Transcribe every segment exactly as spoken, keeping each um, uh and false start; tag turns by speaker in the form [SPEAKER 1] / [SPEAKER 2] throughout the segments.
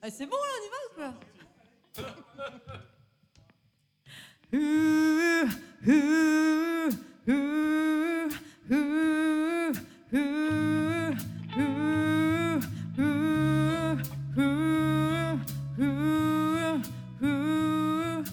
[SPEAKER 1] Ah, c'est bon là, on y va ou quoi? Ooh, ooh, ooh, ooh, ooh, ooh, ooh, ooh, ooh,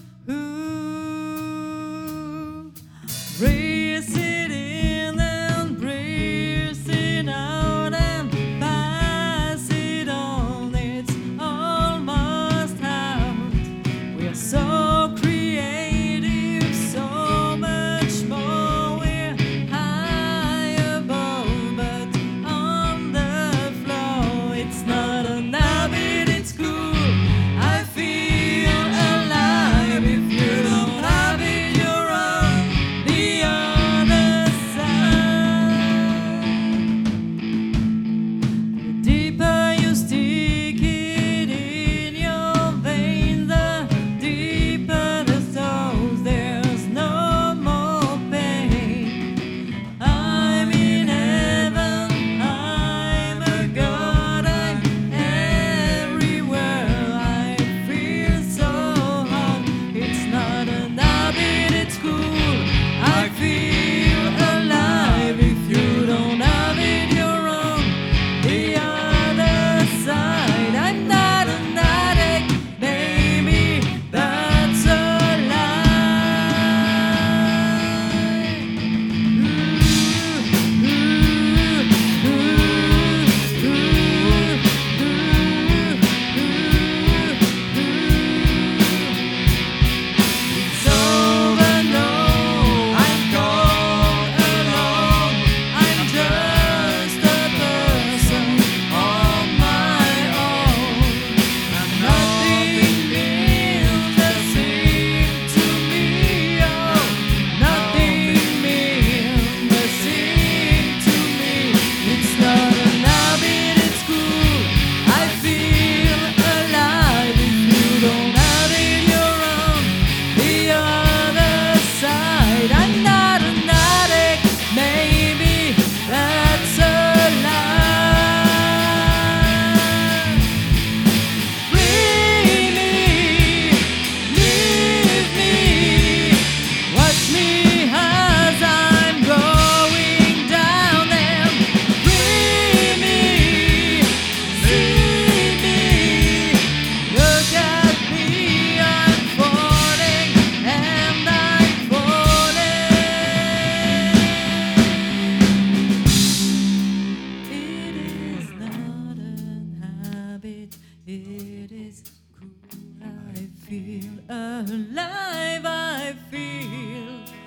[SPEAKER 1] ooh. Brace it in and brace it out and pass it on. It's almost out. We are so creative, so much more. We're high above, but on the floor. It's not an habit, it's cool. I feel alive. If you don't have it, you're on the other side. The deeper you stick it in your veins, the deeper the souls. There's no more pain. I'm in heaven, I'm a god, I'm everywhere. I feel so hot. It's not an habit, it's cool. I feel alive. If you don't have it, you're on the other side. I'm not an addict, baby, that's a It's over, no, I'm gone alone. I'm just a person on my own. And nothing means the same to me, oh, nothing means the same to me. It's not an habit, it's cool. I feel alive. If you don't have it, you're on the other side. I'm not an addict, maybe that's a lie. Free me, leave me, watch me as I'm going down and free me, see me, look at me, I'm falling and I'm falling. It is not an habit, it is cool. I feel alive, I feel